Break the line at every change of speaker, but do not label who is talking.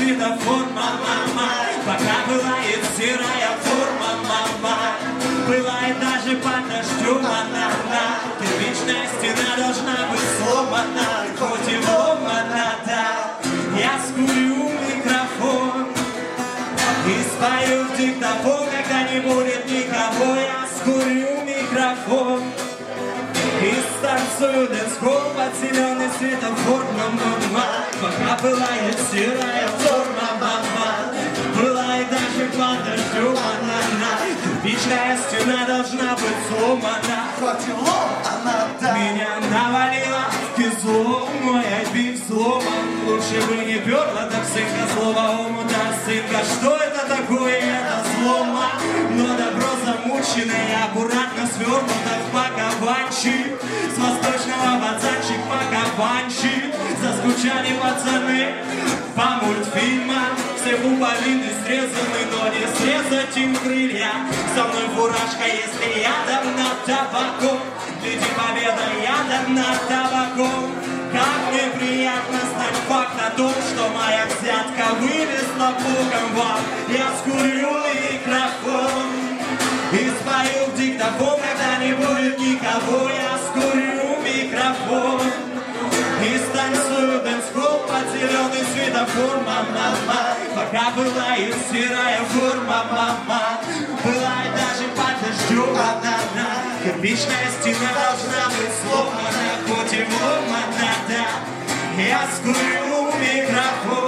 светофор, мама. Пока пылает серая форма, мама. Пылает даже под дождем она. Кирпичная стена должна быть сломана, хоть и вломана, да. Я скурю микрофон и спою в диктофон, когда не будет никого. Я скурю микрофон и станцую дэнс-холл под зеленый светофор, мама. Пока пылает серая форма, мама. Пылает даже под дождем она. Кирпичная стена должна быть сломана,
хоть и ломана, да.
Меня навалило кизлом, мой обид взломан. Лучше бы не перла, так сынка, слово омута, сынка. Что это такое? Это слома. Но добро замученное, аккуратно свернуто в пакованчик. С восточного пацанчик пакованчик. Заскучали пацаны по мультфильмам. Все пуповины срезаны, но не срезать им крылья. Со мной фуражка, если ядом над табаком. Гляди, победа ядом над табаком. Как мне приятно знать факт о том, что моя взятка вылезла боком вам. Я скурю микрофон и спою в диктофон, когда не будет никого. Я скурю микрофон и станцую дэнс-холл под зеленый светофор, мама. Пока пылает серая форма, мама. Пылает даже под дождем она. Кирпичная стена должна быть сломана, хоть и вломана, да. Я скурю микрофон